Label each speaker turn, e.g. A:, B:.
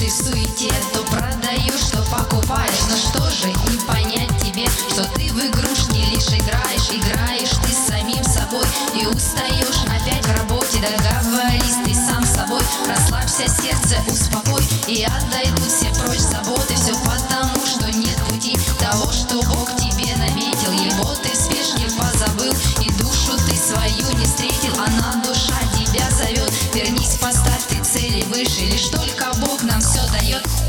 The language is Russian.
A: в суете, то продаешь, что покупаешь. Но что же не понять тебе, что ты в игрушки лишь играешь. Играешь ты с самим собой и устаешь опять в работе. Договорись ты сам с собой, расслабься, сердце успокой, и отойдут все прочь заботы. Все потому, что нет пути того, что Бог тебе наметил. Его ты в спешке позабыл, и душу ты свою не встретил. Она, душа, тебя зовет. Вернись, поставь ты цели выше, лишь только Бог нам все дает.